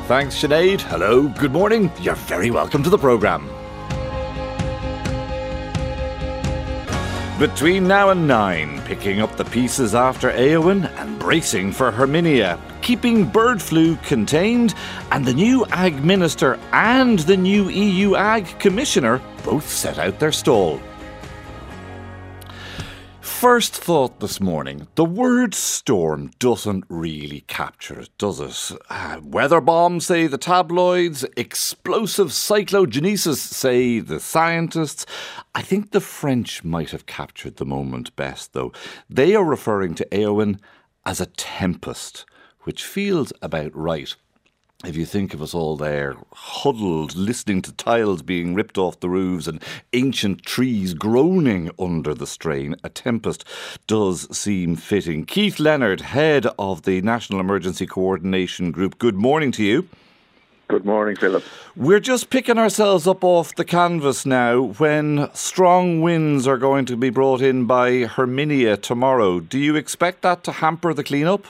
Thanks, Sinead. Hello, good morning. You're very welcome to the programme. Between now and 9, picking up the pieces after Éowyn and bracing for Herminia, keeping bird flu contained, and the new Ag Minister and the new EU Ag Commissioner both set out their stall. First thought this morning, the word storm doesn't really capture it, does it? Weather bombs, say the tabloids, explosive cyclogenesis, say the scientists. I think the French might have captured the moment best, though. They are referring to Éowyn as a tempest, which feels about right. If you think of us all there, huddled, listening to tiles being ripped off the roofs and ancient trees groaning under the strain, a tempest does seem fitting. Keith Leonard, head of the National Emergency Coordination Group, good morning to you. Good morning, Philip. We're just picking ourselves up off the canvas now when strong winds are going to be brought in by Herminia tomorrow. Do you expect that to hamper the clean-up?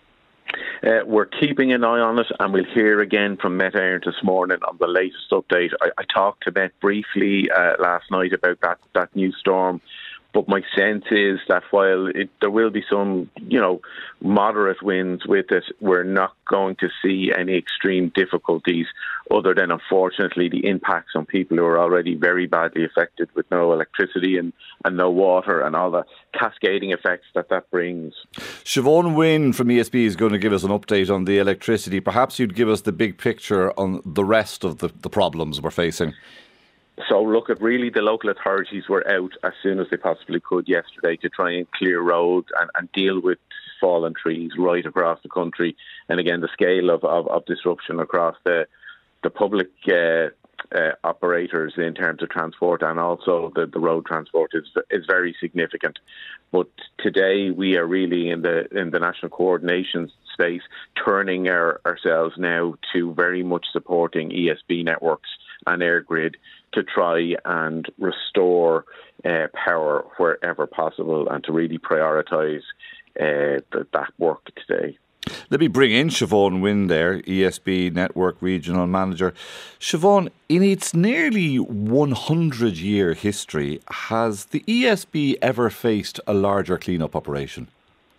We're keeping an eye on it, and we'll hear again from Met Éireann this morning on the latest update. I talked to Met briefly last night about that new storm, but my sense is that while there will be some, moderate winds with it, we're not going to see any extreme difficulties other than, unfortunately, the impacts on people who are already very badly affected with no electricity and no water and all the cascading effects that brings. Siobhan Wynne from ESB is going to give us an update on the electricity. Perhaps you'd give us the big picture on the rest of the problems we're facing. So look, really the local authorities were out as soon as they possibly could yesterday to try and clear roads and deal with fallen trees right across the country. And again, the scale of disruption across the public operators in terms of transport and also the road transport is very significant. But today we are really in the national coordination space turning ourselves now to very much supporting ESB networks and EirGrid to try and restore power wherever possible and to really prioritise that work today. Let me bring in Siobhan Wynne there, ESB Network Regional Manager. Siobhan, in its nearly 100-year history, has the ESB ever faced a larger clean-up operation?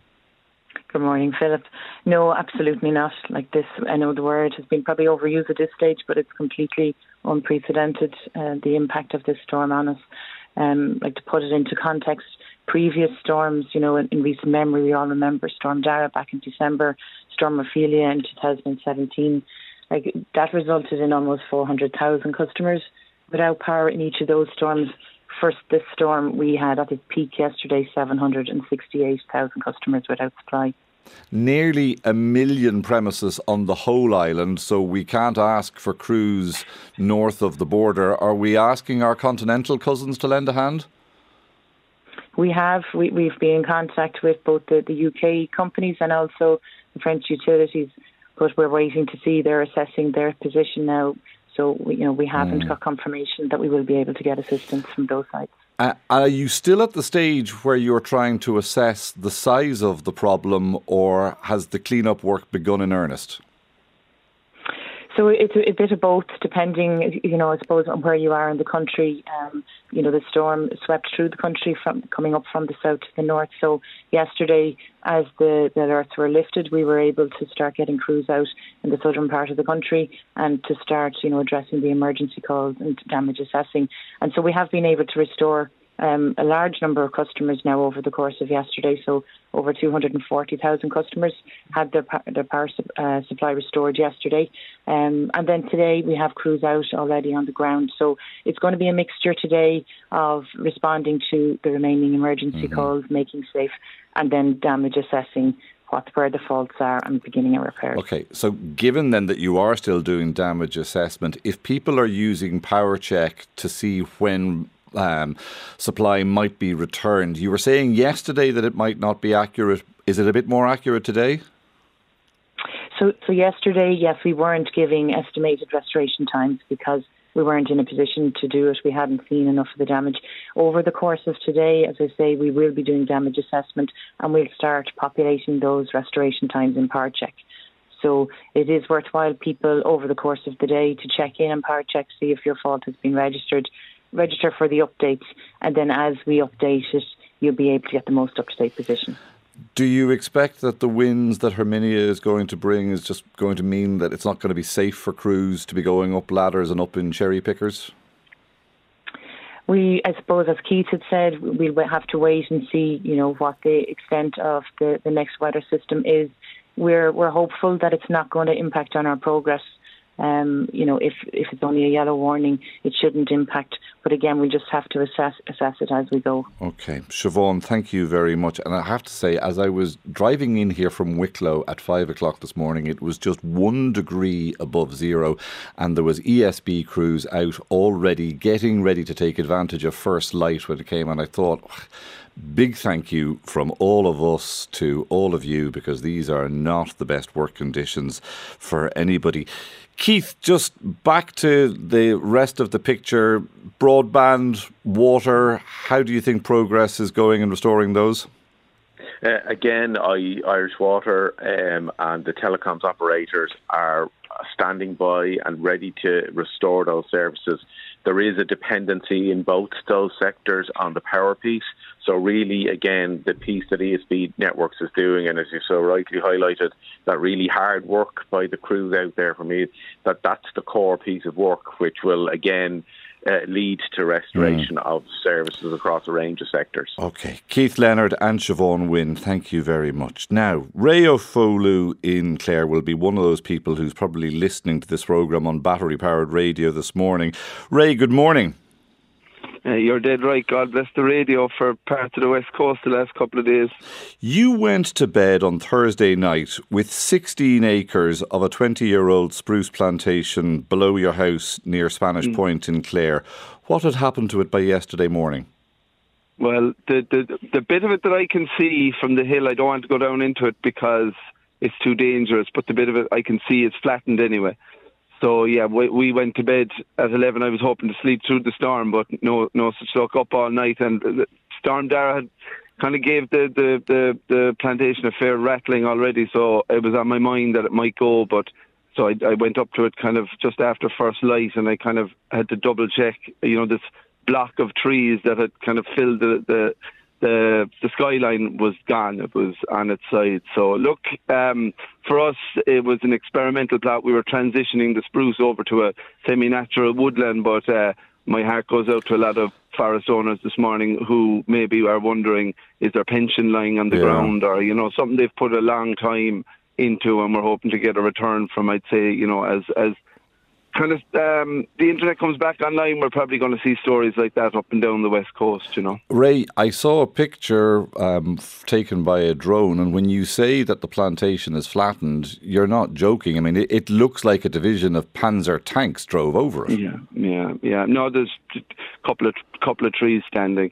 Good morning, Philip. No, absolutely not. Like this, I know the word has been probably overused at this stage, but it's completely unprecedented, the impact of this storm on us. Like to put it into context, previous storms, in recent memory, we all remember Storm Dara back in December, Storm Ophelia in 2017. Like that resulted in almost 400,000 customers without power in each of those storms. First, this storm, we had at its peak yesterday 768,000 customers without supply. Nearly 1 million premises on the whole island, so we can't ask for crews north of the border. Are we asking our continental cousins to lend a hand? We have. We've been in contact with both the UK companies and also the French utilities, but we're waiting to see. They're assessing their position now. So, we haven't got confirmation that we will be able to get assistance from those sides. Are you still at the stage where you're trying to assess the size of the problem, or has the clean-up work begun in earnest? So it's a bit of both, depending, I suppose, on where you are in the country. The storm swept through the country coming up from the south to the north. So yesterday, as the alerts were lifted, we were able to start getting crews out in the southern part of the country and to start, addressing the emergency calls and damage assessing. And so we have been able to restore a large number of customers now over the course of yesterday. So over 240,000 customers had their power supply restored yesterday. And then today we have crews out already on the ground. So it's going to be a mixture today of responding to the remaining emergency calls, making safe, and then damage assessing where the faults are and beginning a repair. OK, so given then that you are still doing damage assessment, if people are using PowerCheck to see when supply might be returned, you were saying yesterday that it might not be accurate. Is it a bit more accurate today? So yesterday, yes, we weren't giving estimated restoration times because we weren't in a position to do it. We hadn't seen enough of the damage. Over the course of today, as I say, we will be doing damage assessment and we'll start populating those restoration times in PowerCheck. So it is worthwhile people over the course of the day to check in and power check, see if your fault has been registered, register for the updates, and then as we update it, you'll be able to get the most up-to-date position. Do you expect that the winds that Herminia is going to bring is just going to mean that it's not going to be safe for crews to be going up ladders and up in cherry pickers? I suppose, as Keith had said, we'll have to wait and see, what the extent of the next weather system is. We're hopeful that it's not going to impact on our progress. If it's only a yellow warning, it shouldn't impact. But again, we'll just have to assess it as we go. Okay. Siobhan, thank you very much. And I have to say, as I was driving in here from Wicklow at 5 o'clock this morning, it was just 1 degree above zero. And there was ESB crews out already getting ready to take advantage of first light when it came. And I thought, big thank you from all of us to all of you, because these are not the best work conditions for anybody. Keith, just back to the rest of the picture, broadband, water, how do you think progress is going in restoring those? Again, Irish Water and the telecoms operators are standing by and ready to restore those services. There is a dependency in both those sectors on the power piece. So really, again, the piece that ESB Networks is doing, and as you so rightly highlighted, that really hard work by the crews out there, for me, that's the core piece of work, which will, again, lead to restoration of services across a range of sectors. OK. Keith Leonard and Siobhan Wynne, thank you very much. Now, Ray O'Folú in Clare will be one of those people who's probably listening to this programme on battery-powered radio this morning. Ray, good morning. You're dead right. God bless the radio for parts of the West Coast the last couple of days. You went to bed on Thursday night with 16 acres of a 20-year-old spruce plantation below your house near Spanish Point in Clare. What had happened to it by yesterday morning? Well, the bit of it that I can see from the hill, I don't want to go down into it because it's too dangerous, but the bit of it I can see is flattened anyway. So, yeah, we went to bed at 11. I was hoping to sleep through the storm, but no such luck, up all night. And Storm Dara had kind of gave the plantation a fair rattling already, so it was on my mind that it might go. But so I went up to it kind of just after first light, and I kind of had to double check, this block of trees that had kind of filled the skyline was gone. It was on its side. So look, for us, it was an experimental plot. We were transitioning the spruce over to a semi-natural woodland, but my heart goes out to a lot of forest owners this morning who maybe are wondering, is their pension lying on the ground, or, something they've put a long time into, and we're hoping to get a return from, I'd say, as kind of the internet comes back online, we're probably going to see stories like that up and down the West Coast, Ray, I saw a picture taken by a drone, and when you say that the plantation is flattened, you're not joking. I mean, it looks like a division of Panzer tanks drove over it. Yeah. No, there's a couple of trees standing.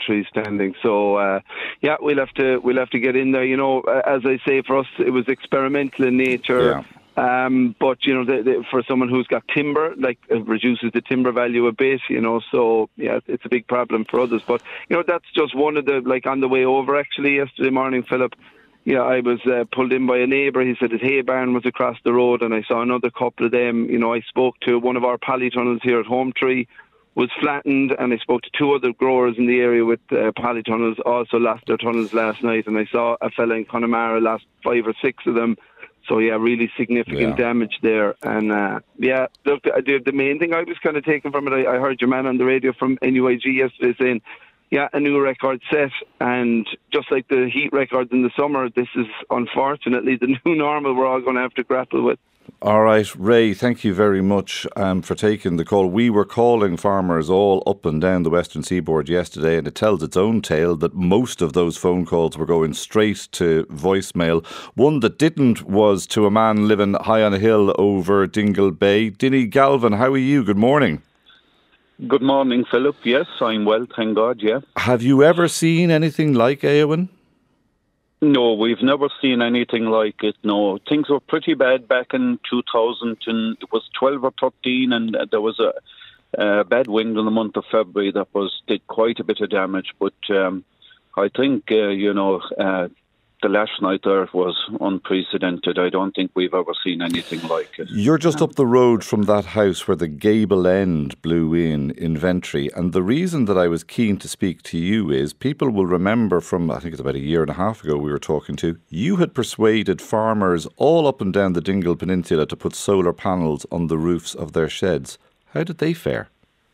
So, we'll have to get in there. As I say, for us, it was experimental in nature. Yeah. But for someone who's got timber, it reduces the timber value a bit, so yeah, it's a big problem for others. But that's just one of the, on the way over actually yesterday morning, Philip. Yeah, I was pulled in by a neighbour. He said his hay barn was across the road, and I saw another couple of them. I spoke to one of our polytunnels here at Hometree, was flattened, and I spoke to two other growers in the area with polytunnels, also lost their tunnels last night, and I saw a fella in Connemara lost 5 or 6 of them. So, yeah, really significant damage there. And, look, the main thing I was kind of taking from it, I heard your man on the radio from NUIG yesterday saying, a new record set. And just like the heat records in the summer, this is unfortunately the new normal we're all going to have to grapple with. All right, Ray, thank you very much for taking the call. We were calling farmers all up and down the Western Seaboard yesterday, and it tells its own tale that most of those phone calls were going straight to voicemail. One that didn't was to a man living high on a hill over Dingle Bay. Dinny Galvin, how are you? Good morning. Good morning, Philip. Yes, I'm well, thank God, yeah. Have you ever seen anything like Éowyn? No, we've never seen anything like it, no. Things were pretty bad back in 2000, and it was 12 or 13, and there was a bad wind in the month of February that did quite a bit of damage. But I think, the last night there was unprecedented. I don't think we've ever seen anything like it. You're just up the road from that house where the gable end blew in Ventry, and the reason that I was keen to speak to you is people will remember from, I think it's about a year and a half ago we were talking to, you had persuaded farmers all up and down the Dingle Peninsula to put solar panels on the roofs of their sheds. How did they fare?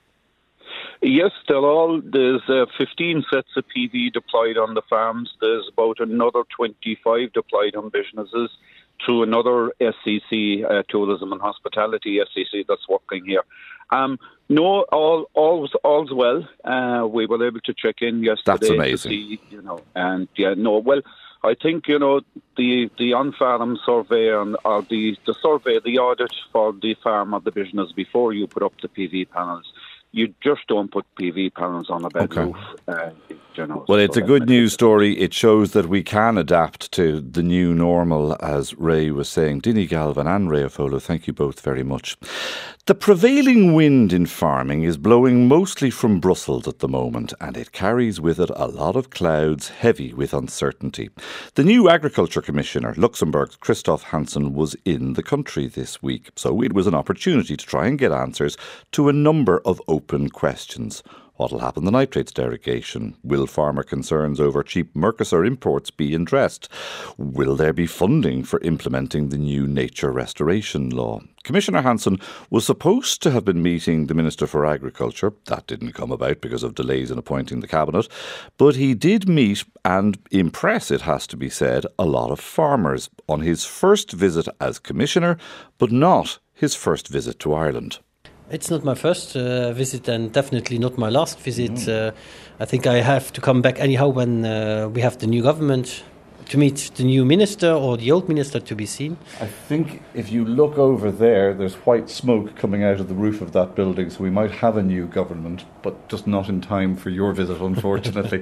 Yes, there's 15 sets of PV deployed on the farms. There's about another 25 deployed on businesses through another SCC, Tourism and Hospitality SCC that's working here. No, all's well. We were able to check in yesterday. That's amazing. To see, well, I think, the on-farm survey or the survey, the audit for the farm or the business before you put up the PV panels, you just don't put PV panels on a bed roof. Well, it's a good news story. It shows that we can adapt to the new normal, as Ray was saying. Dinny Galvin and Ray Ofolo, thank you both very much. The prevailing wind in farming is blowing mostly from Brussels at the moment, and it carries with it a lot of clouds heavy with uncertainty. The new Agriculture Commissioner, Luxembourg's Christoph Hansen, was in the country this week, so it was an opportunity to try and get answers to a number of open questions. What will happen to the nitrates derogation? Will farmer concerns over cheap Mercosur imports be addressed? Will there be funding for implementing the new nature restoration law? Commissioner Hansen was supposed to have been meeting the Minister for Agriculture. That didn't come about because of delays in appointing the cabinet. But he did meet and impress, it has to be said, a lot of farmers on his first visit as Commissioner, but not his first visit to Ireland. It's not my first visit and definitely not my last visit. I think I have to come back anyhow when we have the new government to meet the new minister or the old minister to be seen. I think if you look over there, there's white smoke coming out of the roof of that building, so we might have a new government, but just not in time for your visit, unfortunately.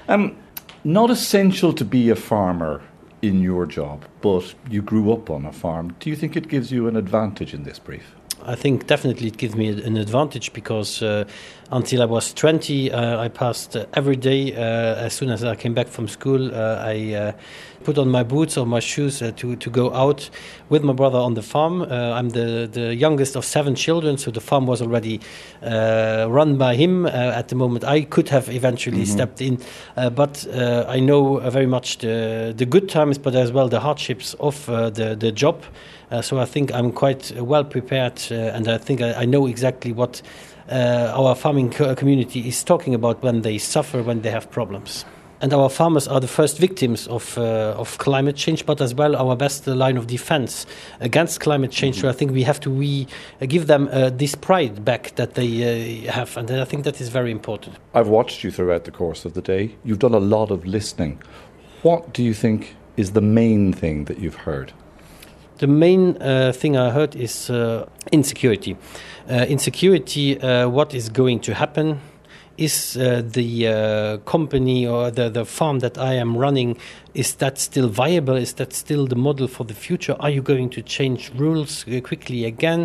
Not essential to be a farmer in your job, but you grew up on a farm. Do you think it gives you an advantage in this brief? I think definitely it gives me an advantage because until I was 20, I passed every day. As soon as I came back from school, I put on my boots or my shoes to go out with my brother on the farm. I'm the youngest of 7 children, so the farm was already run by him. At the moment, I could have eventually stepped in, but I know very much the good times, but as well the hardships of the job. So I think I'm quite well prepared, and I think I know exactly what our farming community is talking about when they suffer, when they have problems. And our farmers are the first victims of climate change, but as well our best line of defense against climate change. So I think we have to give them this pride back that they have, and I think that is very important. I've watched you throughout the course of the day. You've done a lot of listening. What do you think is the main thing that you've heard? The main thing I heard is insecurity. Insecurity, what is going to happen? Is the company or the farm that I am running, is that still viable? Is that still the model for the future? Are you going to change rules quickly again?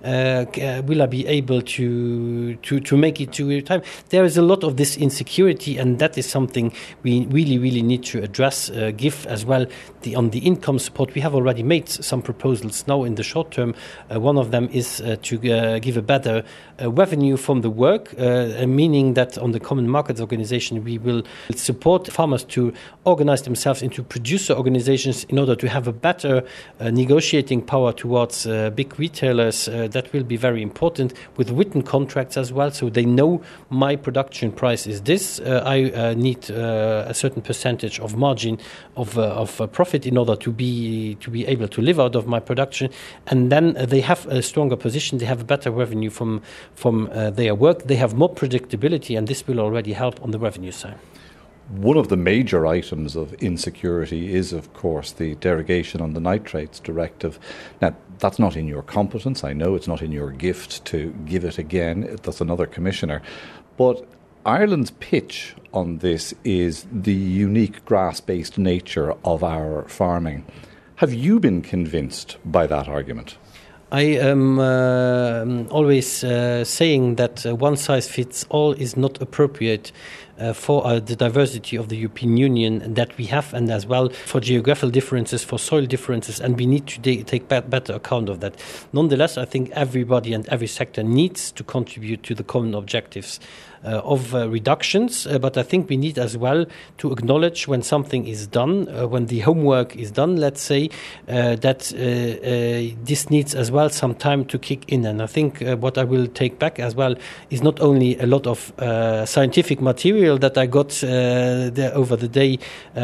Will I be able to make it to time? There is a lot of this insecurity, and that is something we really, really need to address. Give as well on the income support. We have already made some proposals now in the short term. One of them is to give a better revenue from the work, meaning that on the Common Markets Organization we will support farmers to organize themselves into producer organizations in order to have a better negotiating power towards big retailers. That will be very important, with written contracts as well, so they know my production price is this. I need a certain percentage of margin of profit in order to be able to live out of my production, and then they have a stronger position. They have a better revenue from their work. They have more predictability, and this will already help on the revenue side. One of the major items of insecurity is, of course, the derogation on the nitrates directive. Now, that's not in your competence. I know it's not in your gift to give it again. That's another commissioner. But Ireland's pitch on this is the unique grass-based nature of our farming. Have you been convinced by that argument? I am always saying that one size fits all is not appropriate. for the diversity of the European Union that we have, and as well for geographical differences, for soil differences, and we need to take better account of that. Nonetheless, I think everybody and every sector needs to contribute to the common objectives of reductions, but I think we need as well to acknowledge when something is done, when the homework is done, let's say, that this needs as well some time to kick in. And I think what I will take back as well is not only a lot of scientific material that I got there over the day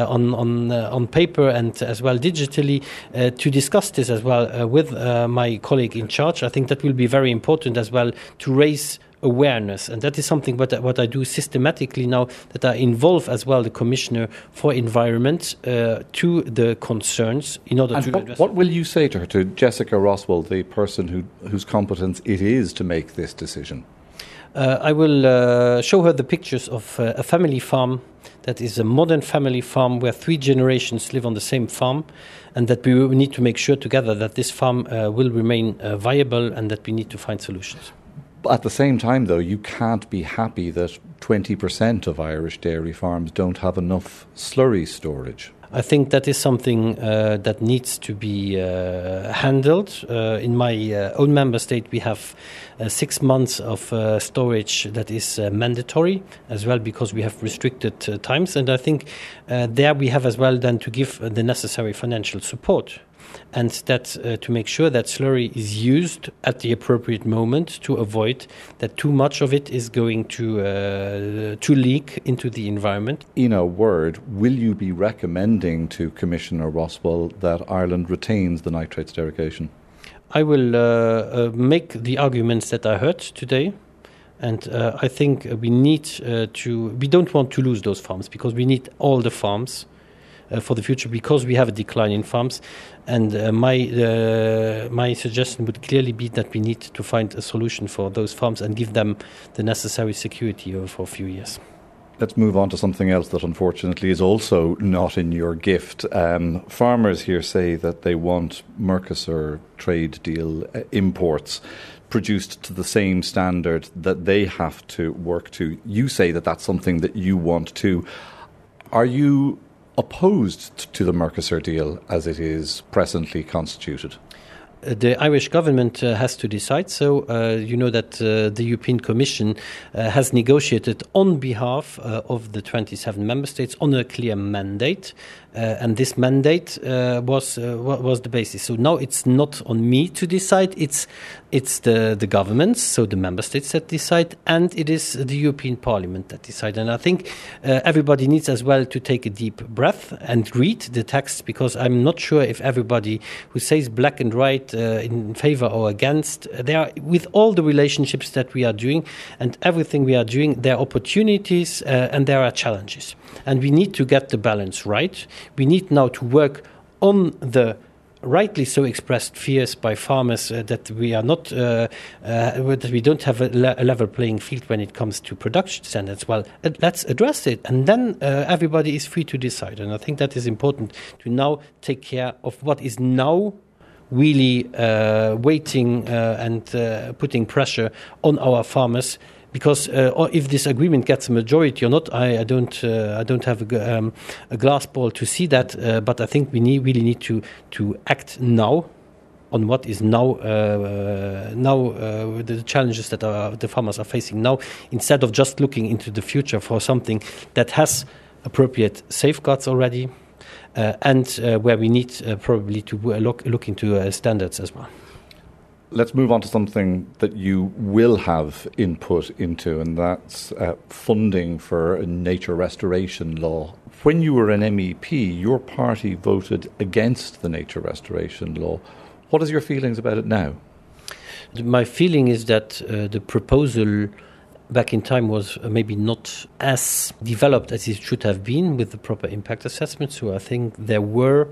on paper and as well digitally to discuss this as well with my colleague in charge. I think that will be very important as well to raise awareness, and that is something what I do systematically now, that I involve as well the Commissioner for Environment to the concerns in order to address. What will you say to her, to Jessica Roswell, the person whose competence it is to make this decision? I will show her the pictures of a family farm that is a modern family farm where 3 generations live on the same farm, and that we need to make sure together that this farm will remain viable and that we need to find solutions. At the same time, though, you can't be happy that 20% of Irish dairy farms don't have enough slurry storage. I think that is something that needs to be handled. In my own member state, we have 6 months of storage that is mandatory as well, because we have restricted times. And I think there we have as well then to give the necessary financial support. And that to make sure that slurry is used at the appropriate moment to avoid that too much of it is going to leak into the environment. In a word, will you be recommending to Commissioner Roswell that Ireland retains the nitrates derogation? I will make the arguments that I heard today. And I think we don't want to lose those farms, because we need all the farms for the future, because we have a decline in farms. And my suggestion would clearly be that we need to find a solution for those farms and give them the necessary security for a few years. Let's move on to something else that unfortunately is also not in your gift. Farmers here say that they want Mercosur trade deal imports produced to the same standard that they have to work to. You say that that's something that you want too. Are you opposed to the Mercosur deal as it is presently constituted? The Irish government has to decide. So you know that the European Commission has negotiated on behalf of the 27 member states on a clear mandate. And this mandate was the basis. So now it's not on me to decide. It's the governments, so the member states that decide, and it is the European Parliament that decide. And I think everybody needs as well to take a deep breath and read the text, because I'm not sure if everybody who says black and white in favor or against, with all the relationships that we are doing and everything we are doing, there are opportunities and there are challenges. And we need to get the balance right. We need now to work on the rightly so expressed fears by farmers that we are not, that we don't have a level playing field when it comes to production standards. Well, let's address it, and then everybody is free to decide. And I think that is important to now take care of what is now really waiting and putting pressure on our farmers. Because if this agreement gets a majority or not, I don't have a glass ball to see that. But I think we really need to act now on what is now the challenges that the farmers are facing now, instead of just looking into the future for something that has appropriate safeguards already, and where we need probably to look into standards as well. Let's move on to something that you will have input into, and that's funding for a nature restoration law. When you were an MEP, your party voted against the nature restoration law. What is your feelings about it now? My feeling is that the proposal back in time was maybe not as developed as it should have been with the proper impact assessment. So I think there were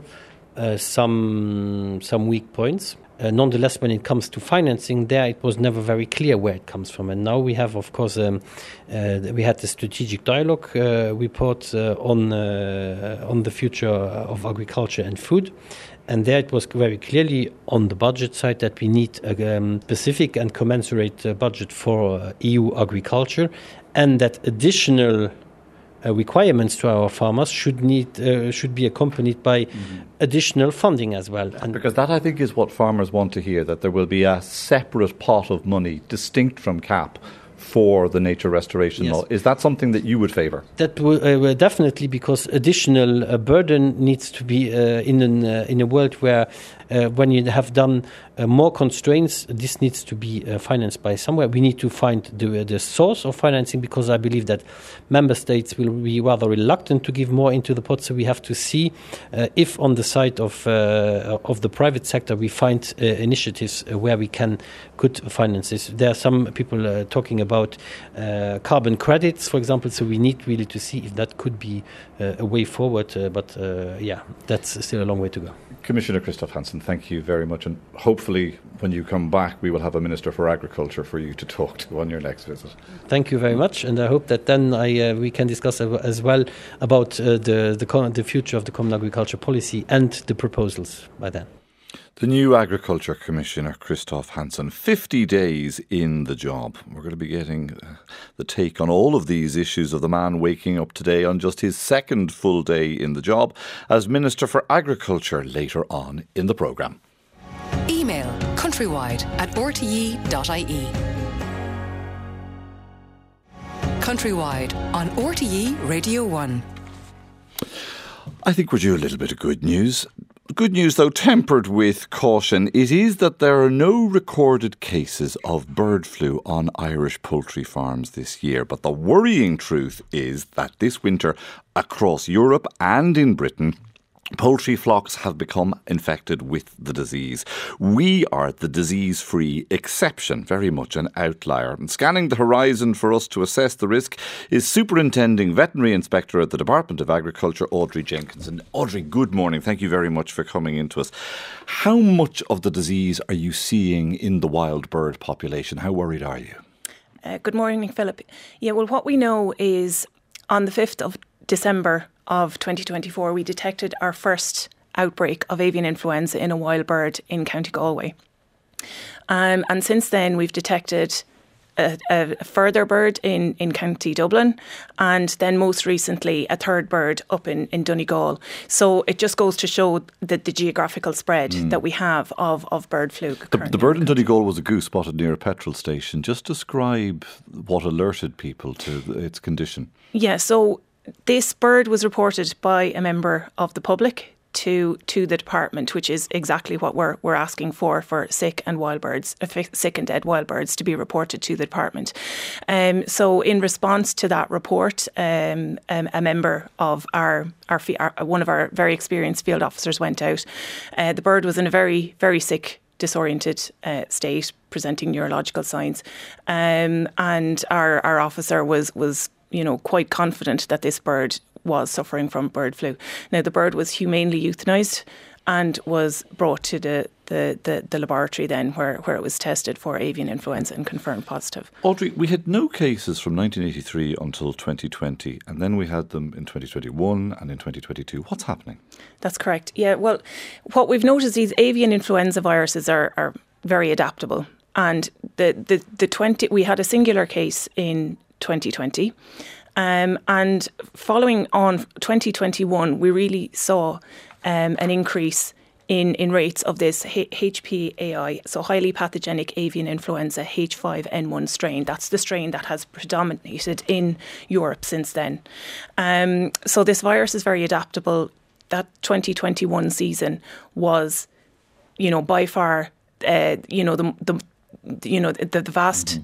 some weak points. Nonetheless, when it comes to financing, there it was never very clear where it comes from. And now we have, of course, we had the strategic dialogue report on the future of agriculture and food. And there it was very clearly on the budget side that we need a specific and commensurate budget for EU agriculture, and that additional requirements to our farmers should be accompanied by additional funding as well. And because that, I think, is what farmers want to hear, that there will be a separate pot of money distinct from CAP for the nature restoration law. Is that something that you would favour? That will definitely, because additional burden needs to be in a world where when you have done more constraints, this needs to be financed by somewhere. We need to find the source of financing, because I believe that member states will be rather reluctant to give more into the pot. So we have to see if on the side of the private sector we find initiatives where we could finance this. There are some people talking about carbon credits, for example. So we need really to see if that could be a way forward. But that's still a long way to go. Commissioner Christoph Hansen, thank you very much, and hopefully when you come back we will have a Minister for Agriculture for you to talk to on your next visit. Thank you very much, and I hope that then we can discuss as well about the future of the Common Agriculture Policy and the proposals by then. The new Agriculture Commissioner, Christoph Hansen, 50 days in the job. We're going to be getting the take on all of these issues of the man waking up today on just his second full day in the job as Minister for Agriculture later on in the programme. Email countrywide@rte.ie. Countrywide on RTE Radio 1. I think we're due a little bit of good news. Good news, though, tempered with caution. It is that there are no recorded cases of bird flu on Irish poultry farms this year. But the worrying truth is that this winter, across Europe and in Britain, poultry flocks have become infected with the disease. We are the disease-free exception, very much an outlier. And scanning the horizon for us to assess the risk is Superintending Veterinary Inspector at the Department of Agriculture, Audrey Jenkinson. Audrey, good morning. Thank you very much for coming in to us. How much of the disease are you seeing in the wild bird population? How worried are you? Good morning, Philip. Yeah, well, what we know is on the 5th of December of 2024, we detected our first outbreak of avian influenza in a wild bird in County Galway. And since then, we've detected a further bird in County Dublin, and then most recently a third bird up in Donegal. So it just goes to show that the geographical spread that we have of bird flu. The bird in Donegal was a goose spotted near a petrol station. Just describe what alerted people to its condition. Yeah, so this bird was reported by a member of the public to the department, which is exactly what we're asking for sick and dead wild birds to be reported to the department. So in response to that report, a member of one of our very experienced field officers went out. The bird was in a very, very sick, disoriented state, presenting neurological signs, and our officer was quite confident that this bird was suffering from bird flu. Now, the bird was humanely euthanized and was brought to the laboratory then where it was tested for avian influenza and confirmed positive. Audrey, we had no cases from 1983 until 2020, and then we had them in 2021 and in 2022. What's happening? That's correct. Yeah, well, what we've noticed is avian influenza viruses are very adaptable. And we had a singular case in 2020. And following on 2021, we really saw an increase in rates of this HPAI, so highly pathogenic avian influenza H5N1 strain. That's the strain that has predominated in Europe since then. So this virus is very adaptable. That 2021 season was, by far, the vast.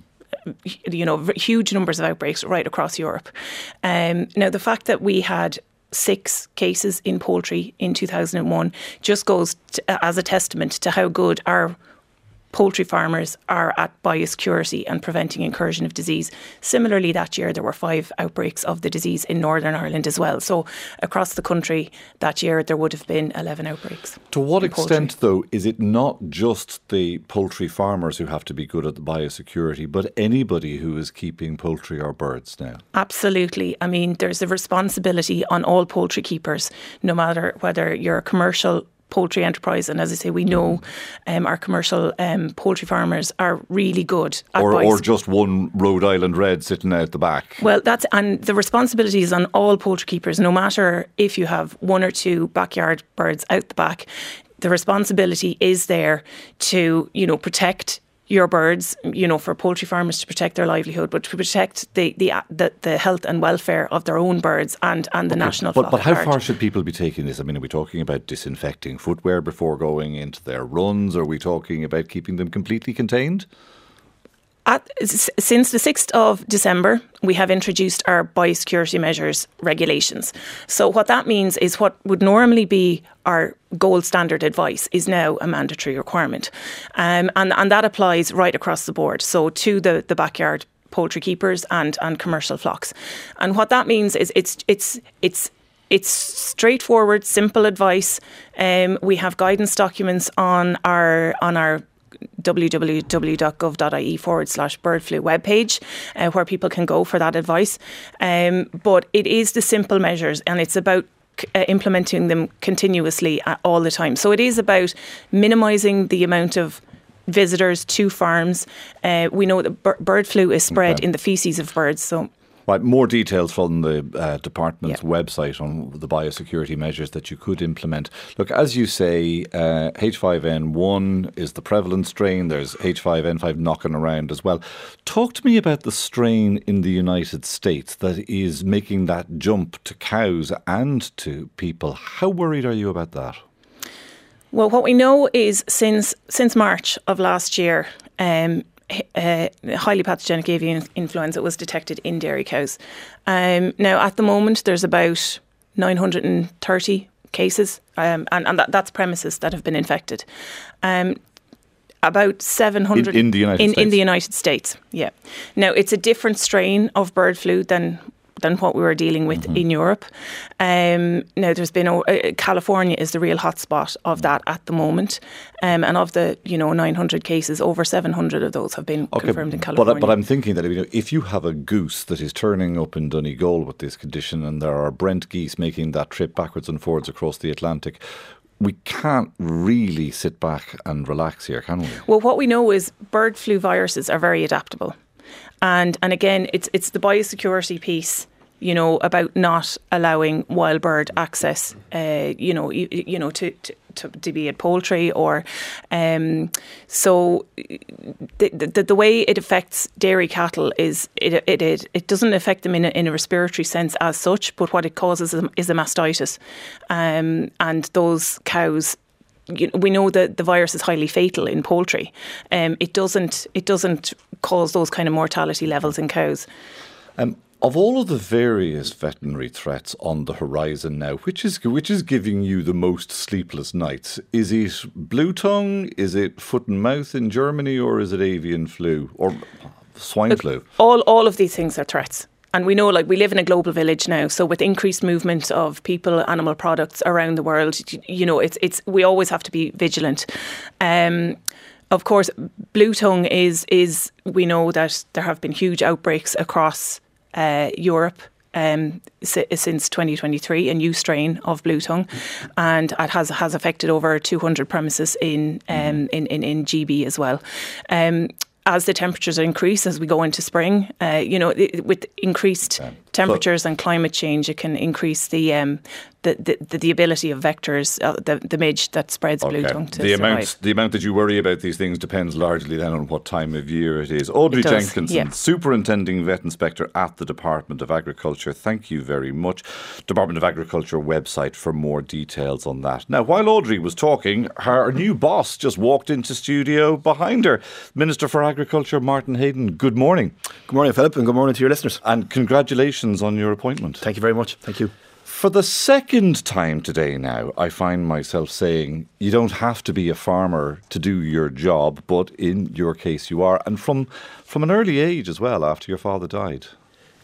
Huge numbers of outbreaks right across Europe. Now, the fact that we had 6 cases in poultry in 2001 just goes as a testament to how good our poultry farmers are at biosecurity and preventing incursion of disease. Similarly, that year there were 5 outbreaks of the disease in Northern Ireland as well. So across the country that year there would have been 11 outbreaks. To what extent, though, is it not just the poultry farmers who have to be good at the biosecurity, but anybody who is keeping poultry or birds now? Absolutely. I mean, there's a responsibility on all poultry keepers, no matter whether you're a commercial poultry enterprise, and as I say, we know our commercial poultry farmers are really good at or just one Rhode Island Red sitting out the back. Well, and the responsibility is on all poultry keepers, no matter if you have one or two backyard birds out the back. The responsibility is there to, protect your birds, for poultry farmers to protect their livelihood, but to protect the health and welfare of their own birds and the national flock. But how far should people be taking this? I mean, are we talking about disinfecting footwear before going into their runs? Are we talking about keeping them completely contained? Since the 6th of December, we have introduced our biosecurity measures regulations. So what that means is what would normally be our gold standard advice is now a mandatory requirement. And that applies right across the board. So to the backyard poultry keepers and commercial flocks. And what that means is it's straightforward, simple advice. We have guidance documents on our www.gov.ie/bird flu webpage where people can go for that advice. But it is the simple measures, and it's about implementing them continuously all the time. So it is about minimising the amount of visitors to farms. We know that bird flu is spread in the faeces of birds. So. Right, more details from the department's website on the biosecurity measures that you could implement. Look, as you say, H5N1 is the prevalent strain. There's H5N5 knocking around as well. Talk to me about the strain in the United States that is making that jump to cows and to people. How worried are you about that? Well, what we know is since March of last year, highly pathogenic avian influenza was detected in dairy cows. Now, at the moment, there's about 930 cases, and that's premises that have been infected. About 700 in the United States. In the United States, yeah. Now, it's a different strain of bird flu than what we were dealing with in Europe. Now, there's been California is the real hotspot of that at the moment, and of the 900 cases, over 700 of those have been confirmed in California. But I'm thinking that if you have a goose that is turning up in Donegal with this condition, and there are Brent geese making that trip backwards and forwards across the Atlantic, we can't really sit back and relax here, can we? Well, what we know is bird flu viruses are very adaptable. And again, it's the biosecurity piece, about not allowing wild bird access, to be at poultry or so the way it affects dairy cattle is it doesn't affect them in a respiratory sense as such, but what it causes is a mastitis, and those cows. We know that the virus is highly fatal in poultry. It doesn't cause those kind of mortality levels in cows. Of all of the various veterinary threats on the horizon now, which is giving you the most sleepless nights? Is it blue tongue? Is it foot and mouth in Germany, or is it avian flu or swine flu? All of these things are threats. And we know, we live in a global village now. So with increased movement of people, animal products around the world, we always have to be vigilant. Of course, blue tongue is we know that there have been huge outbreaks across Europe since 2023, a new strain of blue tongue, and it has affected over 200 premises in GB as well. As the temperatures increase as we go into spring, with increased temperatures and climate change, it can increase the ability of vectors, the midge that spreads blue tongue to survive. The amount that you worry about these things depends largely then on what time of year it is. Audrey Jenkinson, Superintending Vet Inspector at the Department of Agriculture. Thank you very much. Department of Agriculture website for more details on that. Now, while Audrey was talking, her new boss just walked into studio behind her. Minister for Agriculture, Martin Hayden. Good morning. Good morning, Philip, and good morning to your listeners. And congratulations on your appointment. Thank you very much. Thank you. For the second time today now, I find myself saying you don't have to be a farmer to do your job, but in your case you are, and from an early age as well, after your father died.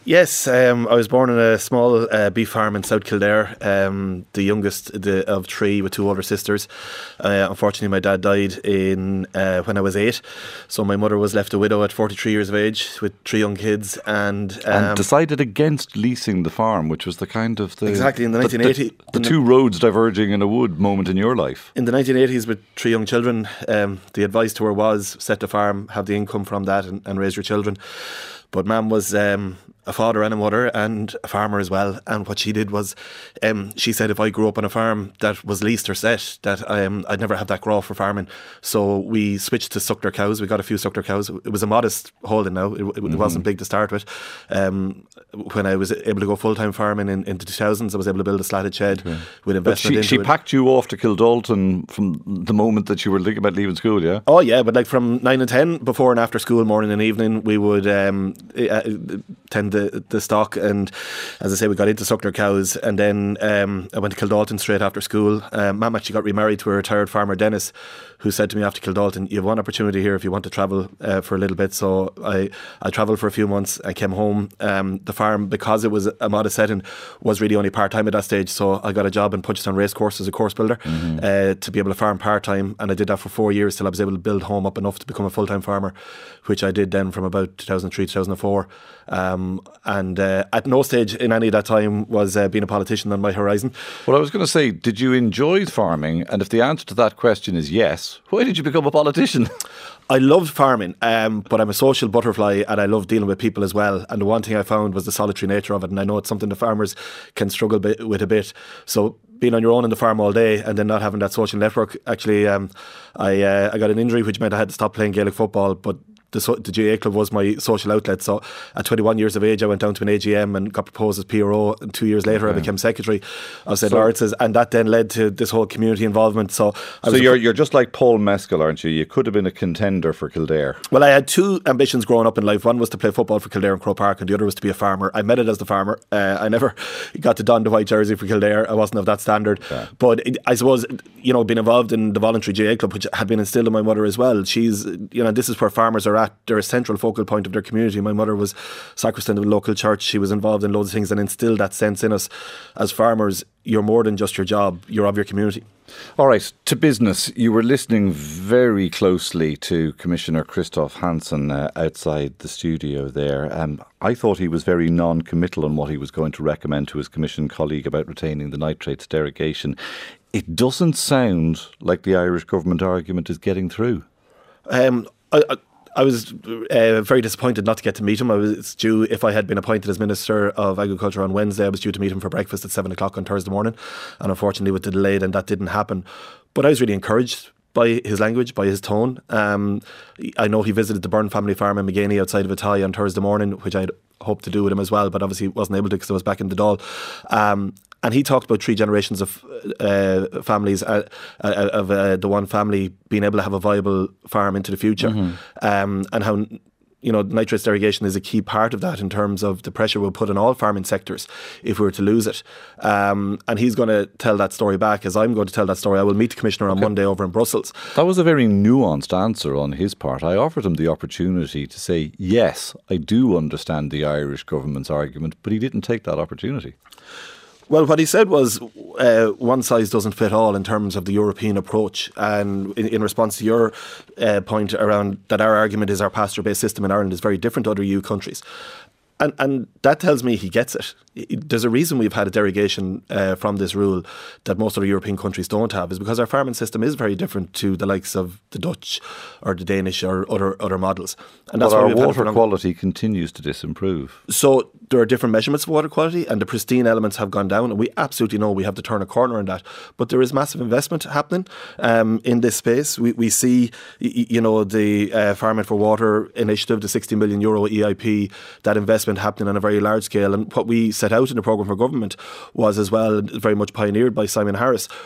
Yes, I was born in a small beef farm in South Kildare, the youngest of three with two older sisters. Unfortunately, my dad died when I was 8, so my mother was left a widow at 43 years of age with 3 young kids, and decided against leasing the farm, which was the kind of exactly in the 1980s, the two roads diverging in a wood moment in your life. In the 1980s, with 3 young children, the advice to her was set the farm, have the income from that, and raise your children. But Mam was a father and a mother and a farmer as well. And what she did was, she said if I grew up on a farm that was leased or set, that I'd never have that grow for farming. So we switched to suckler cows. We got a few suckler cows. It was a modest holding now. It wasn't big to start with. When I was able to go full-time farming in the 2000s, I was able to build a slatted shed with investment into it. She packed you off to Kildalton from the moment that you were thinking about leaving school, yeah? Oh yeah, but like from 9 and 10, before and after school, morning and evening, we would tend the stock, and as I say, we got into suckler cows, and then I went to Kildalton straight after school. Mam actually got remarried to a retired farmer, Dennis, who said to me after Kildalton, you have one opportunity here if you want to travel for a little bit. So I travelled for a few months. I came home. The farm, because it was a modest setting, was really only part-time at that stage, so I got a job in Punchestown Racecourse as a course builder to be able to farm part-time, and I did that for 4 years till I was able to build home up enough to become a full-time farmer, which I did then from about 2003, 2004. And at no stage in any of that time was being a politician on my horizon. Well, I was going to say, did you enjoy farming? And if the answer to that question is yes, why did you become a politician? I loved farming, but I'm a social butterfly and I love dealing with people as well. And the one thing I found was the solitary nature of it. And I know it's something the farmers can struggle with a bit. So being on your own in the farm all day and then not having that social network, actually, I got an injury which meant I had to stop playing Gaelic football, but the GAA club was my social outlet. So at 21 years of age, I went down to an AGM and got proposed as PRO, and 2 years later I became secretary of St. Lawrence's, and that then led to this whole community involvement. So you're just like Paul Mescal, aren't you? You could have been a contender for Kildare. Well, I had 2 ambitions growing up in life. One was to play football for Kildare and Croke Park, and the other was to be a farmer. I met it as the farmer. I never got to don the white jersey for Kildare. I wasn't of that standard. Yeah. But I suppose, being involved in the voluntary GAA club, which had been instilled in my mother as well. She's, this is where farmers are at. They're a central focal point of their community. My mother was sacristan of the local church. She was involved in loads of things and instilled that sense in us. As farmers, you're more than just your job. You're of your community. All right, to business. You were listening very closely to Commissioner Christoph Hansen outside the studio there. I thought he was very non-committal on what he was going to recommend to his Commission colleague about retaining the nitrates derogation. It doesn't sound like the Irish government argument is getting through. I was very disappointed not to get to meet him. If I had been appointed as Minister of Agriculture on Wednesday, I was due to meet him for breakfast at 7 o'clock on Thursday morning. And unfortunately with the delay, then that didn't happen. But I was really encouraged by his language, by his tone. I know he visited the Byrne family farm in Maganey outside of Athy on Thursday morning, which I'd hoped to do with him as well, but obviously wasn't able to because I was back in the Dáil. And he talked about 3 generations of families, of the one family being able to have a viable farm into the future, and how nitrates derogation is a key part of that in terms of the pressure we'll put on all farming sectors if we were to lose it. And he's going to tell that story back as I'm going to tell that story. I will meet the Commissioner on Monday over in Brussels. That was a very nuanced answer on his part. I offered him the opportunity to say, yes, I do understand the Irish government's argument, but he didn't take that opportunity. Well, what he said was one size doesn't fit all in terms of the European approach. And in response to your point around that our argument is our pasture-based system in Ireland is very different to other EU countries. And that tells me he gets it. There's a reason we've had a derogation from this rule that most other European countries don't have, is because our farming system is very different to the likes of the Dutch or the Danish or other models. And that's but our water quality continues to disimprove. So there are different measurements of water quality, and the pristine elements have gone down, and we absolutely know we have to turn a corner on that. But there is massive investment happening in this space. We see, the Farming for Water initiative, the €60 million EIP, that investment happening on a very large scale. And what we set out in the programme for government was as well very much pioneered by Simon Harris,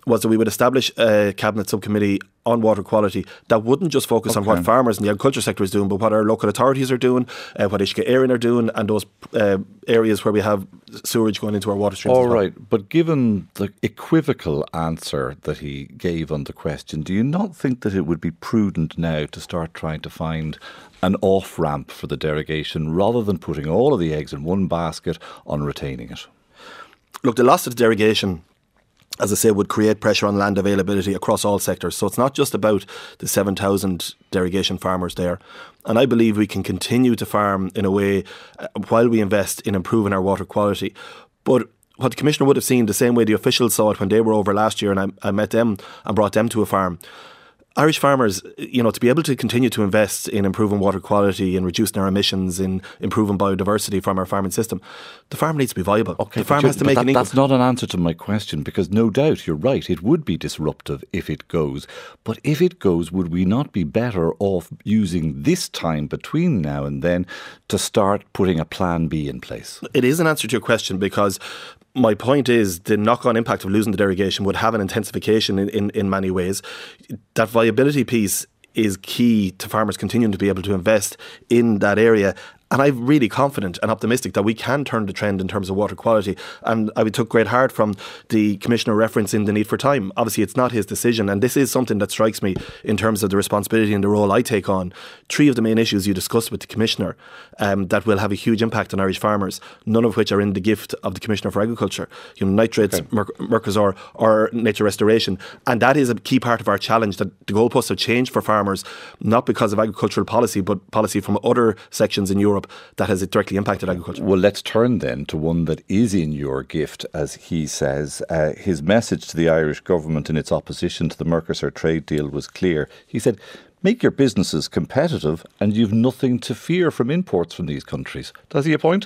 was that we would establish a cabinet subcommittee on water quality that wouldn't just focus on what farmers in the agriculture sector is doing, but what our local authorities are doing, what Uisce Éireann are doing, and those areas where we have sewage going into our water streams. All right, but given the equivocal answer that he gave on the question, do you not think that it would be prudent now to start trying to find an off-ramp for the derogation rather than putting all of the eggs in one basket on retaining it? Look, the loss of the derogation, as I say, would create pressure on land availability across all sectors. So it's not just about the 7,000 derogation farmers there. And I believe we can continue to farm in a way while we invest in improving our water quality. But what the Commissioner would have seen, the same way the officials saw it when they were over last year, and I met them and brought them to a farm, Irish farmers, to be able to continue to invest in improving water quality and reducing our emissions, in improving biodiversity from our farming system, the farm needs to be viable. Okay, the farm has to make an income. That's not an answer to my question, because no doubt you're right, it would be disruptive if it goes. But if it goes, would we not be better off using this time between now and then to start putting a plan B in place? It is an answer to your question, because my point is the knock-on impact of losing the derogation would have an intensification in many ways. That viability piece is key to farmers continuing to be able to invest in that area. And I'm really confident and optimistic that we can turn the trend in terms of water quality. And I took great heart from the Commissioner referencing the need for time. Obviously, it's not his decision. And this is something that strikes me in terms of the responsibility and the role I take on. 3 of the main issues you discussed with the Commissioner that will have a huge impact on Irish farmers, none of which are in the gift of the Commissioner for Agriculture. Nitrates, Mercosur, or nature restoration. And that is a key part of our challenge, that the goalposts have changed for farmers, not because of agricultural policy, but policy from other sections in Europe that has directly impacted agriculture. Well, let's turn then to one that is in your gift, as he says. His message to the Irish government in its opposition to the Mercosur trade deal was clear. He said, make your businesses competitive and you've nothing to fear from imports from these countries. Does he a point?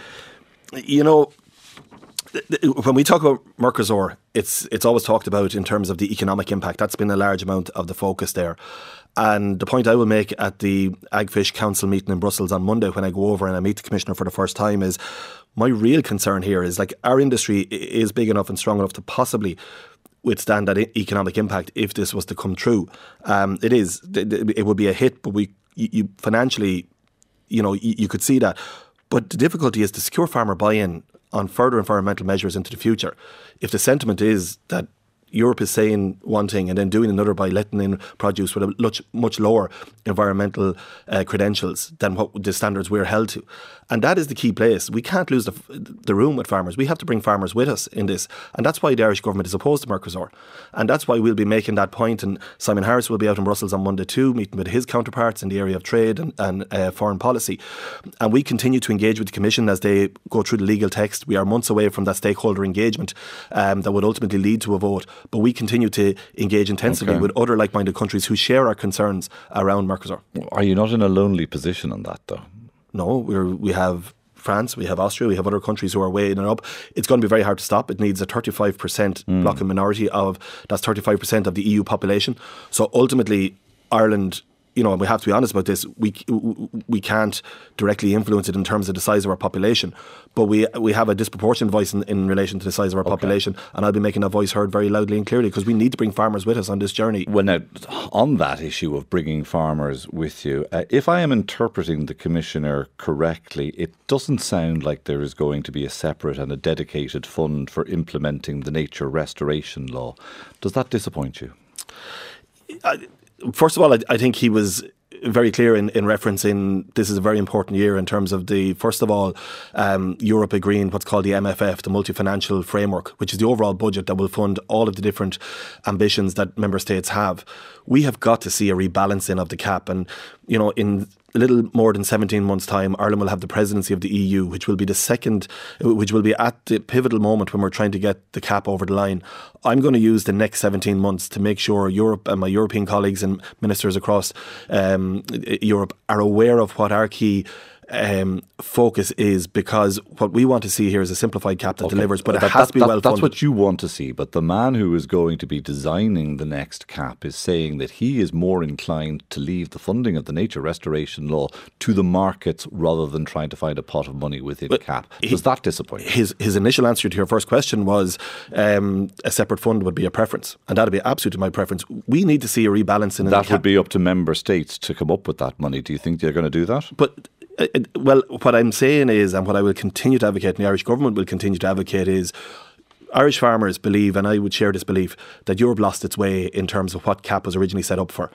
When we talk about Mercosur, it's always talked about in terms of the economic impact. That's been a large amount of the focus there. And the point I will make at the Agfish Council meeting in Brussels on Monday, when I go over and I meet the Commissioner for the first time, is my real concern here is, like, our industry is big enough and strong enough to possibly withstand that economic impact if this was to come true. It would be a hit, but you financially, you could see that. But the difficulty is to secure farmer buy-in on further environmental measures into the future. If the sentiment is that Europe is saying one thing and then doing another by letting in produce with a much lower environmental credentials than what the standards we're held to. And that is the key place. We can't lose the room with farmers. We have to bring farmers with us in this. And that's why the Irish government is opposed to Mercosur. And that's why we'll be making that point. And Simon Harris will be out in Brussels on Monday too, meeting with his counterparts in the area of trade and foreign policy. And we continue to engage with the Commission as they go through the legal text. We are months away from that stakeholder engagement that would ultimately lead to a vote. But we continue to engage intensively with other like-minded countries who share our concerns around Mercosur. Are you not in a lonely position on that, though? No, we have France, we have Austria, we have other countries who are weighing it up. It's going to be very hard to stop. It needs a 35% blocking minority that's 35% of the EU population. So ultimately, Ireland, and we have to be honest about this, we can't directly influence it in terms of the size of our population, but we have a disproportionate voice in relation to the size of our population, and I'll be making that voice heard very loudly and clearly, because we need to bring farmers with us on this journey. Well, now, on that issue of bringing farmers with you, if I am interpreting the Commissioner correctly, it doesn't sound like there is going to be a separate and a dedicated fund for implementing the nature restoration law. Does that disappoint you? First of all, I think he was very clear in referencing this is a very important year in terms of Europe agreeing what's called the MFF, the multi-financial framework, which is the overall budget that will fund all of the different ambitions that member states have. We have got to see a rebalancing of the CAP, and in a little more than 17 months' time, Ireland will have the presidency of the EU, which will be at the pivotal moment when we're trying to get the CAP over the line. I'm going to use the next 17 months to make sure Europe and my European colleagues and ministers across Europe are aware of what our key focus is, because what we want to see here is a simplified CAP that delivers, but it has to be well funded. That's what you want to see, but the man who is going to be designing the next CAP is saying that he is more inclined to leave the funding of the nature restoration law to the markets rather than trying to find a pot of money within CAP. Does that disappoint you? His initial answer to your first question was a separate fund would be a preference, and that would be absolutely my preference. We need to see a rebalancing. That would be up to member states to come up with that money. Do you think they're going to do that? But well, what I'm saying is, and what I will continue to advocate, and the Irish government will continue to advocate, is Irish farmers believe, and I would share this belief, that Europe lost its way in terms of what CAP was originally set up for.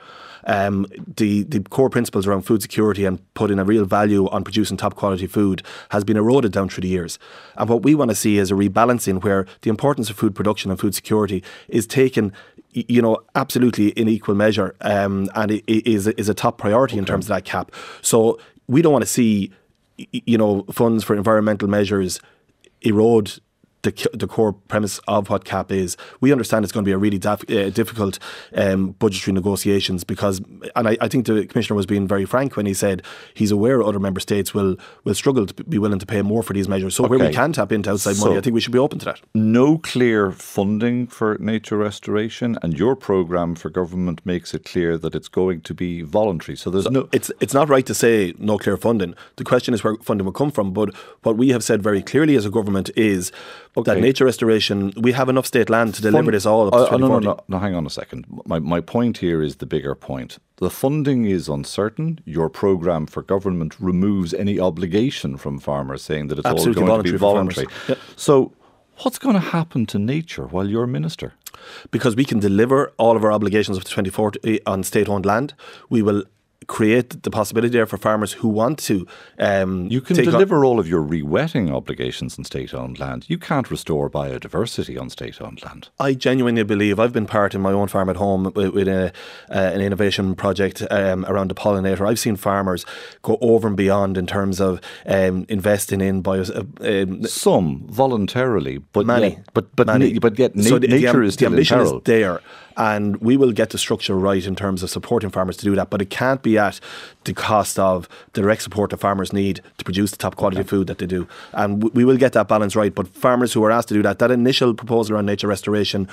The core principles around food security and putting a real value on producing top quality food has been eroded down through the years. And what we want to see is a rebalancing where the importance of food production and food security is taken, absolutely in equal measure, and it is a top priority in terms of that CAP. So we don't want to see, funds for environmental measures erode the core premise of what CAP is. We understand it's going to be a really difficult budgetary negotiations because, and I think the Commissioner was being very frank when he said he's aware other member states will struggle to be willing to pay more for these measures. So where we can tap into outside money, I think we should be open to that. No clear funding for nature restoration, and your programme for government makes it clear that it's going to be voluntary. So there's no... It's not right to say no clear funding. The question is where funding will come from. But what we have said very clearly as a government is that nature restoration, we have enough state land to deliver this all up to 2040. No, hang on a second. My point here is the bigger point. The funding is uncertain. Your programme for government removes any obligation from farmers, saying that it's absolutely all going to be voluntary. Yep. So what's going to happen to nature while you're minister? Because we can deliver all of our obligations up to 2040 on state-owned land. We will create the possibility there for farmers who want to you can deliver all of your re-wetting obligations on state-owned land. You can't restore biodiversity on state-owned land. I genuinely believe, I've been part in my own farm at home with an innovation project around the pollinator. I've seen farmers go over and beyond in terms of investing in some voluntarily, but many. Yet nature is still in peril. The ambition is there. And we will get the structure right in terms of supporting farmers to do that. But it can't be at the cost of the direct support that farmers need to produce the top quality food that they do. And we will get that balance right. But farmers who are asked to do that initial proposal around nature restoration,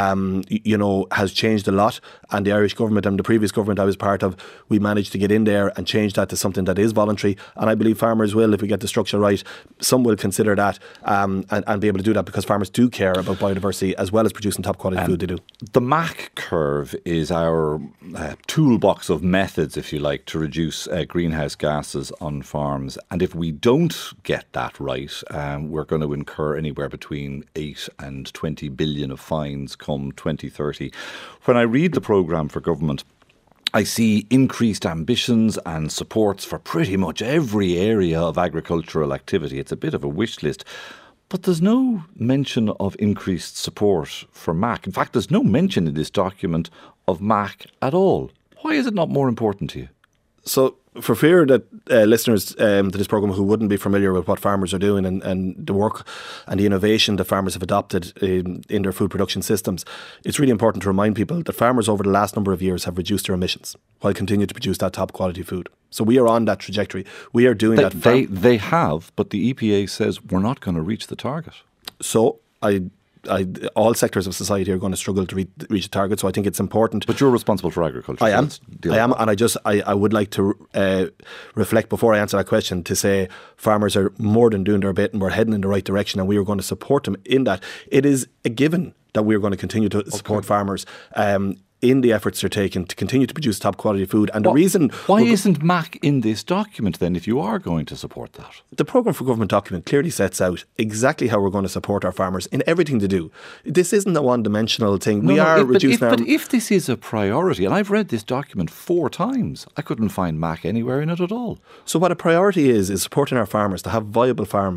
has changed a lot. And the Irish government and the previous government I was part of, we managed to get in there and change that to something that is voluntary. And I believe farmers will, if we get the structure right, some will consider that and be able to do that because farmers do care about biodiversity as well as producing top quality food they do. The MAC curve is our toolbox of methods, if you like, to reduce greenhouse gases on farms. And if we don't get that right, we're going to incur anywhere between 8 and 20 billion of fines come 2030. When I read the programme for government, I see increased ambitions and supports for pretty much every area of agricultural activity. It's a bit of a wish list. But there's no mention of increased support for MAC. In fact, there's no mention in this document of MAC at all. Why is it not more important to you? So, for fear that listeners to this programme who wouldn't be familiar with what farmers are doing and the work and the innovation that farmers have adopted in their food production systems, it's really important to remind people that farmers over the last number of years have reduced their emissions while continuing to produce that top quality food. So we are on that trajectory. We are doing that. They have, but the EPA says we're not going to reach the target. So all sectors of society are going to struggle to reach the target. So I think it's important. But you're responsible for agriculture. I am, and I would like to reflect before I answer that question to say farmers are more than doing their bit, and we're heading in the right direction, and we are going to support them in that. It is a given that we are going to continue to support farmers in the efforts they're taking to continue to produce top quality food. And the reason... Why isn't MAC in this document then if you are going to support that? The Programme for Government document clearly sets out exactly how we're going to support our farmers in everything to do. This isn't a one-dimensional thing. But if this is a priority, and I've read this document 4 times, I couldn't find MAC anywhere in it at all. So what a priority is supporting our farmers to have viable farm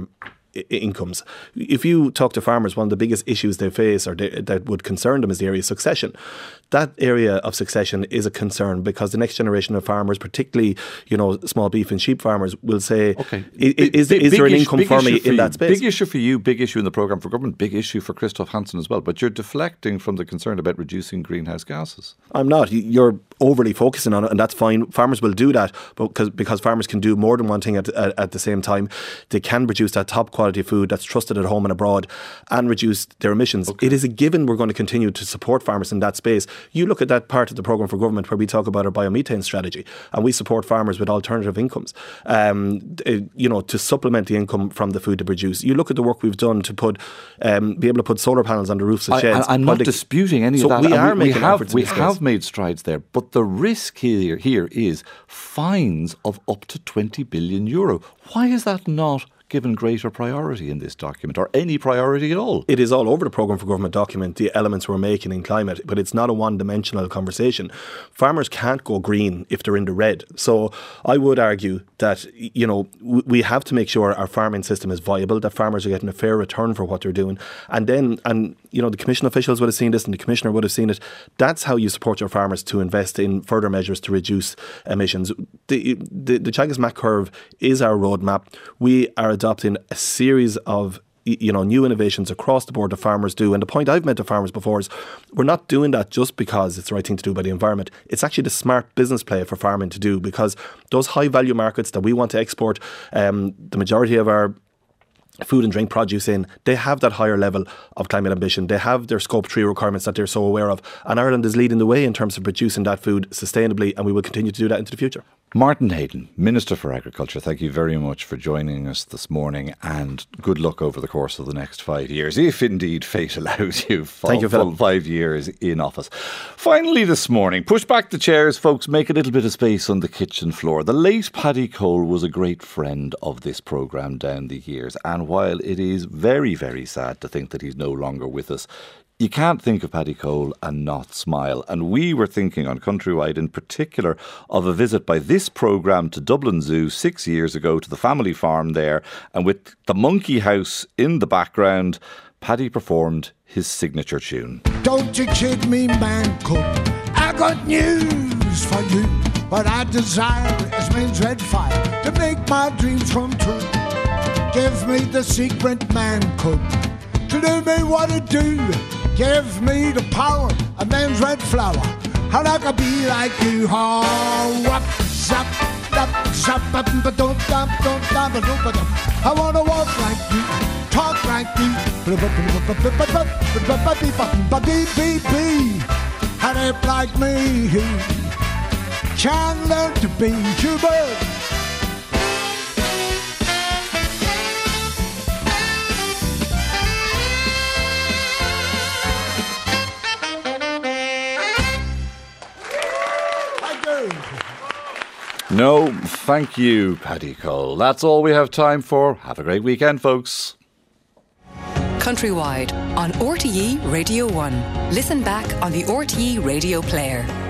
incomes. If you talk to farmers, one of the biggest issues they face or that would concern them is the area of succession. That area of succession is a concern because the next generation of farmers, particularly, small beef and sheep farmers, will say, okay, is there an income for me in that space? Big issue for you, big issue in the programme for government, big issue for Christoph Hansen as well. But you're deflecting from the concern about reducing greenhouse gases. I'm not. You're overly focusing on it, and that's fine. Farmers will do that because farmers can do more than one thing at the same time. They can produce that top quality food that's trusted at home and abroad and reduce their emissions. Okay. It is a given we're going to continue to support farmers in that space. You look at that part of the programme for government where we talk about our biomethane strategy, and we support farmers with alternative incomes, to supplement the income from the food they produce. You look at the work we've done to be able to put solar panels on the roofs of sheds. I'm not disputing any of that. We have made strides there, but the risk here is fines of up to €20 billion. Why is that not given greater priority in this document, or any priority at all? It is all over the programme for government document, the elements we're making in climate, but it's not a one-dimensional conversation. Farmers can't go green if they're in the red. So I would argue that, we have to make sure our farming system is viable, that farmers are getting a fair return for what they're doing. And the Commission officials would have seen this and the Commissioner would have seen it. That's how you support your farmers to invest in further measures to reduce emissions. The Teagasc curve is our roadmap. We are adopting a series of new innovations across the board that farmers do. And the point I've made to farmers before is we're not doing that just because it's the right thing to do by the environment. It's actually the smart business play for farming to do, because those high value markets that we want to export the majority of our food and drink produce in, they have that higher level of climate ambition. They have their Scope 3 requirements that they're so aware of. And Ireland is leading the way in terms of producing that food sustainably, and we will continue to do that into the future. Martin Heydon, Minister for Agriculture, thank you very much for joining us this morning, and good luck over the course of the next 5 years, if indeed fate allows you. Thank you, Philip. 5 years in office. Finally this morning, push back the chairs, folks, make a little bit of space on the kitchen floor. The late Paddy Cole was a great friend of this programme down the years, and while it is very, very sad to think that he's no longer with us, you can't think of Paddy Cole and not smile. And we were thinking on Countrywide in particular of a visit by this programme to Dublin Zoo 6 years ago to the family farm there. And with the monkey house in the background, Paddy performed his signature tune. Don't you kid me, man cook. I got news for you. What I desire is men's red fire to make my dreams come true. Give me the secret, man cook, to do me what to do. Give me the power of man's red flower, and I can be like you. Oh, whoop, zap, zap, zap, but don't stop, I wanna walk like you, talk like you, and ape like me. Can't learn to be human. No, thank you, Paddy Cole. That's all we have time for. Have a great weekend, folks. Countrywide on RTE Radio 1. Listen back on the RTE Radio Player.